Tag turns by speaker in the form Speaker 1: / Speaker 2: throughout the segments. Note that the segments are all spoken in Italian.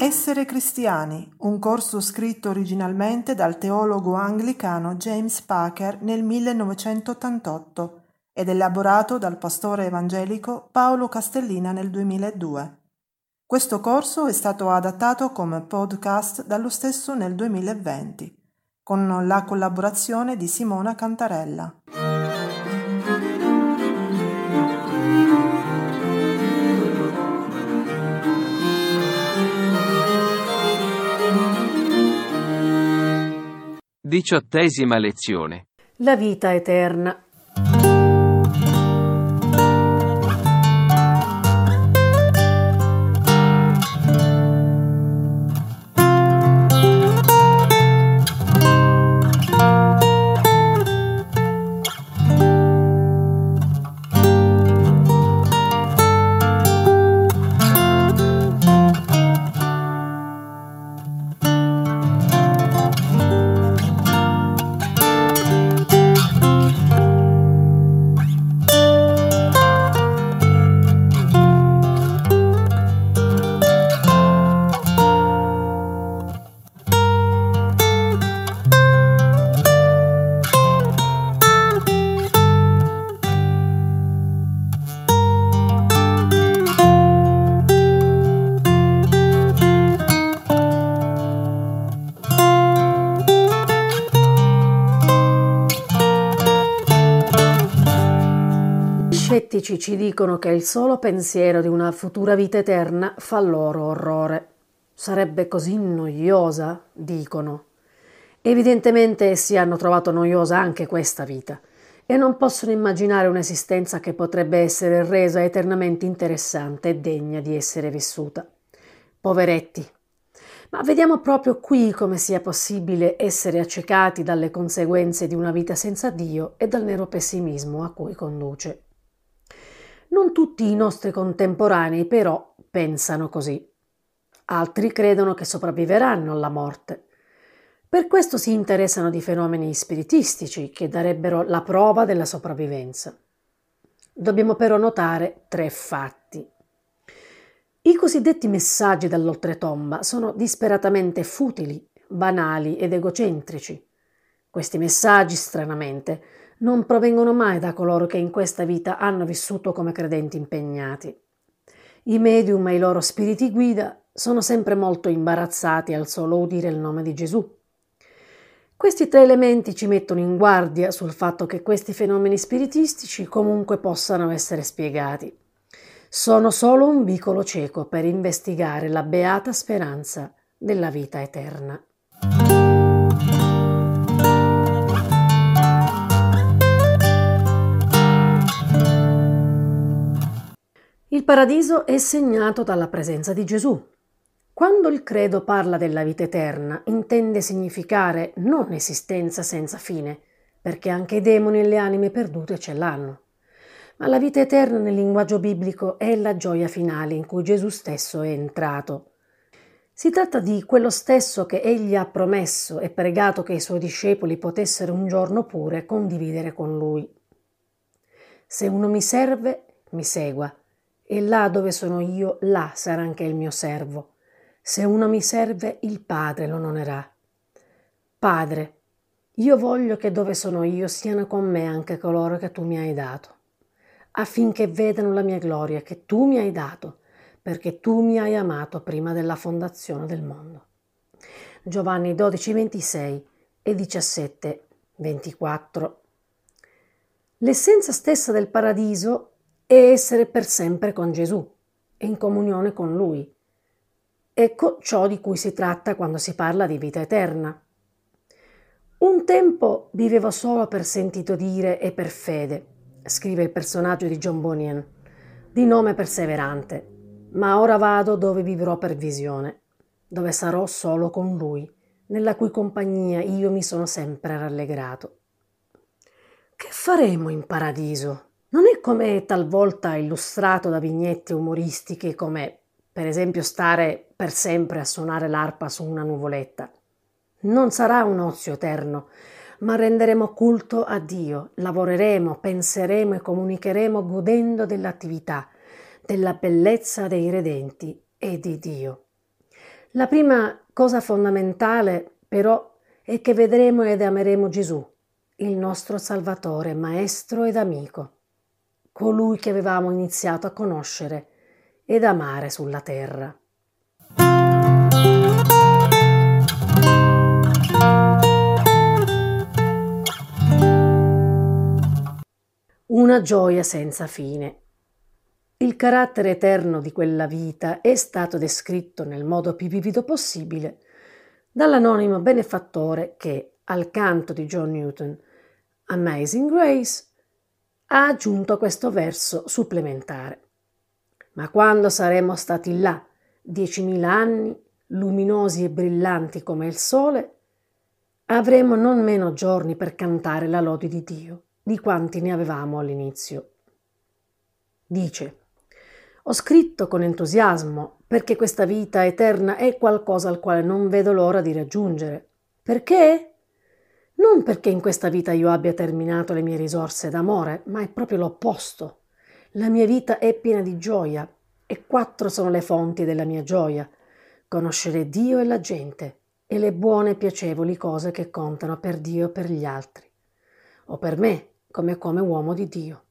Speaker 1: Essere cristiani, un corso scritto originalmente dal teologo anglicano James Packer nel 1988 ed elaborato dal pastore evangelico Paolo Castellina nel 2002. Questo corso è stato adattato come podcast dallo stesso nel 2020, con la collaborazione di Simona Cantarella.
Speaker 2: Diciottesima lezione.
Speaker 3: La vita eterna. Gli scettici ci dicono che il solo pensiero di una futura vita eterna fa loro orrore. Sarebbe così noiosa, dicono. Evidentemente essi hanno trovato noiosa anche questa vita e non possono immaginare un'esistenza che potrebbe essere resa eternamente interessante e degna di essere vissuta. Poveretti. Ma vediamo proprio qui come sia possibile essere accecati dalle conseguenze di una vita senza Dio e dal nero pessimismo a cui conduce. Non tutti i nostri contemporanei però pensano così. Altri credono che sopravviveranno alla morte. Per questo si interessano di fenomeni spiritistici che darebbero la prova della sopravvivenza. Dobbiamo però notare 3 fatti. I cosiddetti messaggi dall'oltretomba sono disperatamente futili, banali ed egocentrici. Questi messaggi, stranamente, non provengono mai da coloro che in questa vita hanno vissuto come credenti impegnati. I medium e i loro spiriti guida sono sempre molto imbarazzati al solo udire il nome di Gesù. Questi 3 elementi ci mettono in guardia sul fatto che questi fenomeni spiritistici comunque possano essere spiegati. Sono solo un vicolo cieco per investigare la beata speranza della vita eterna. Il paradiso è segnato dalla presenza di Gesù. Quando il credo parla della vita eterna, intende significare non esistenza senza fine, perché anche i demoni e le anime perdute ce l'hanno. Ma la vita eterna nel linguaggio biblico è la gioia finale in cui Gesù stesso è entrato. Si tratta di quello stesso che egli ha promesso e pregato che i suoi discepoli potessero un giorno pure condividere con lui. Se uno mi serve, mi segua. E là dove sono io, là sarà anche il mio servo. Se uno mi serve, il Padre lo onorerà. Padre, io voglio che dove sono io siano con me anche coloro che tu mi hai dato, affinché vedano la mia gloria che tu mi hai dato, perché tu mi hai amato prima della fondazione del mondo. Giovanni 12, 26 e 17, 24. L'essenza stessa del paradiso è essere per sempre con Gesù e in comunione con Lui. Ecco ciò di cui si tratta quando si parla di vita eterna. Un tempo vivevo solo per sentito dire e per fede, scrive il personaggio di John Bunyan, di nome Perseverante, ma ora vado dove vivrò per visione, dove sarò solo con Lui, nella cui compagnia io mi sono sempre rallegrato. Che faremo in paradiso? Non è come talvolta illustrato da vignette umoristiche come, per esempio, stare per sempre a suonare l'arpa su una nuvoletta. Non sarà un ozio eterno, ma renderemo culto a Dio, lavoreremo, penseremo e comunicheremo godendo dell'attività, della bellezza dei redenti e di Dio. La prima cosa fondamentale, però, è che vedremo ed ameremo Gesù, il nostro Salvatore, Maestro ed amico, colui che avevamo iniziato a conoscere ed amare sulla terra. Una gioia senza fine. Il carattere eterno di quella vita è stato descritto nel modo più vivido possibile dall'anonimo benefattore che, al canto di John Newton, Amazing Grace, ha aggiunto questo verso supplementare. Ma quando saremo stati là, 10.000 anni, luminosi e brillanti come il sole, avremo non meno giorni per cantare la lode di Dio di quanti ne avevamo all'inizio. Dice: ho scritto con entusiasmo perché questa vita eterna è qualcosa al quale non vedo l'ora di raggiungere. Perché? Non perché in questa vita io abbia terminato le mie risorse d'amore, ma è proprio l'opposto. La mia vita è piena di gioia e 4 sono le fonti della mia gioia: conoscere Dio e la gente e le buone e piacevoli cose che contano per Dio e per gli altri, o per me come uomo di Dio.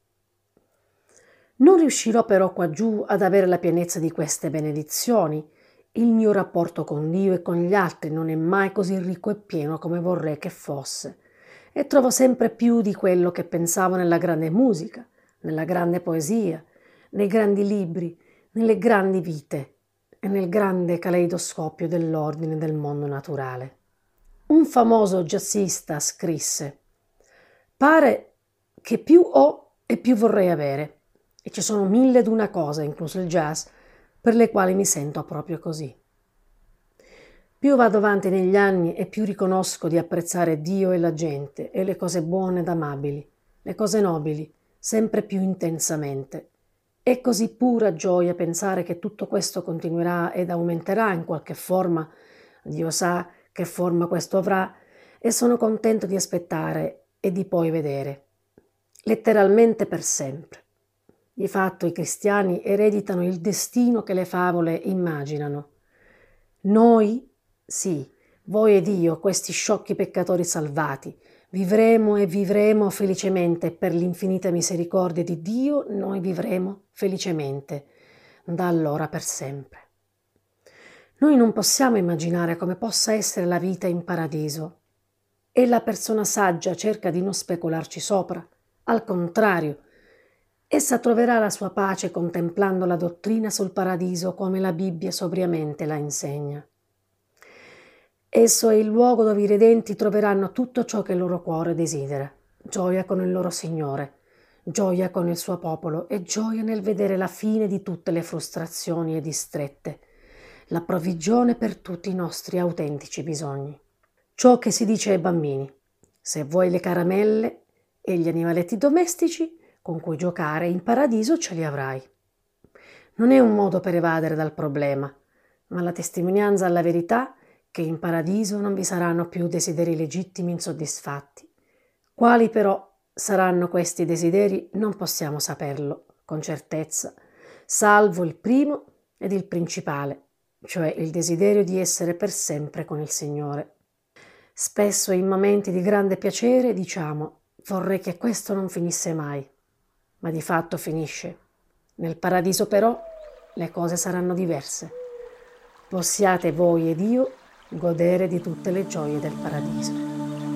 Speaker 3: Non riuscirò però qua giù ad avere la pienezza di queste benedizioni. Il mio rapporto con Dio e con gli altri non è mai così ricco e pieno come vorrei che fosse, e trovo sempre più di quello che pensavo nella grande musica, nella grande poesia, nei grandi libri, nelle grandi vite e nel grande caleidoscopio dell'ordine del mondo naturale. Un famoso jazzista scrisse: pare che più ho e più vorrei avere, e ci sono 1001 cose, incluso il jazz, per le quali mi sento proprio così. Più vado avanti negli anni e più riconosco di apprezzare Dio e la gente e le cose buone ed amabili, le cose nobili, sempre più intensamente. È così pura gioia pensare che tutto questo continuerà ed aumenterà in qualche forma, Dio sa che forma questo avrà, e sono contento di aspettare e di poi vedere. Letteralmente per sempre. Di fatto i cristiani ereditano il destino che le favole immaginano. Noi, sì, voi ed io, questi sciocchi peccatori salvati, vivremo e vivremo felicemente per l'infinita misericordia di Dio, noi vivremo felicemente, da allora per sempre. Noi non possiamo immaginare come possa essere la vita in paradiso, e la persona saggia cerca di non specularci sopra. Al contrario, essa troverà la sua pace contemplando la dottrina sul paradiso come la Bibbia sobriamente la insegna. Esso è il luogo dove i redenti troveranno tutto ciò che il loro cuore desidera: gioia con il loro Signore, gioia con il suo popolo e gioia nel vedere la fine di tutte le frustrazioni e distrette, la provvigione per tutti i nostri autentici bisogni. Ciò che si dice ai bambini: se vuoi le caramelle e gli animaletti domestici con cui giocare in paradiso ce li avrai. Non è un modo per evadere dal problema, ma la testimonianza alla verità che in paradiso non vi saranno più desideri legittimi insoddisfatti. Quali però saranno questi desideri non possiamo saperlo con certezza, salvo il primo ed il principale, cioè il desiderio di essere per sempre con il Signore. Spesso in momenti di grande piacere diciamo: vorrei che questo non finisse mai, ma di fatto finisce. Nel paradiso però le cose saranno diverse. Possiate voi ed io godere di tutte le gioie del paradiso.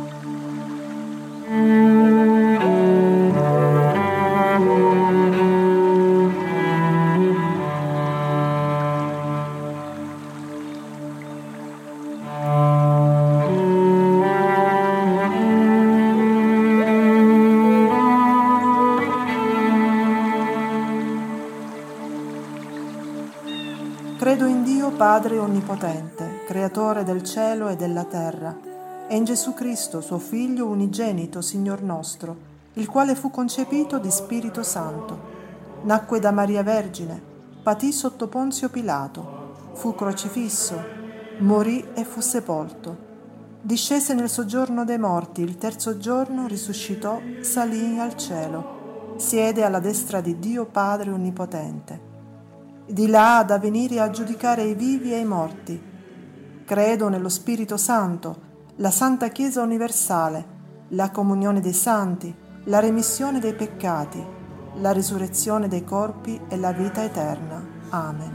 Speaker 1: Credo in Dio Padre Onnipotente, Creatore del cielo e della terra, e in Gesù Cristo, suo Figlio unigenito, Signor nostro, il quale fu concepito di Spirito Santo. Nacque da Maria Vergine, patì sotto Ponzio Pilato, fu crocifisso, morì e fu sepolto. Discese nel soggiorno dei morti, il terzo giorno risuscitò, salì al cielo, siede alla destra di Dio Padre Onnipotente. Di là ad avvenire a giudicare i vivi e i morti. Credo nello Spirito Santo, la Santa Chiesa universale, la comunione dei santi, la remissione dei peccati, la risurrezione dei corpi e la vita eterna. Amen.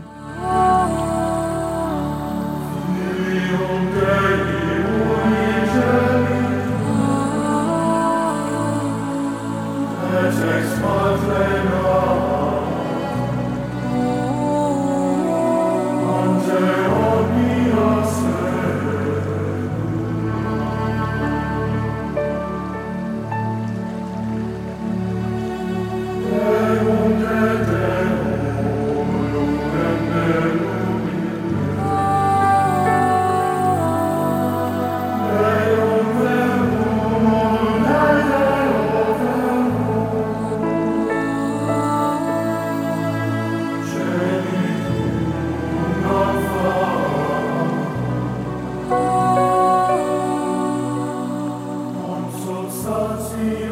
Speaker 4: See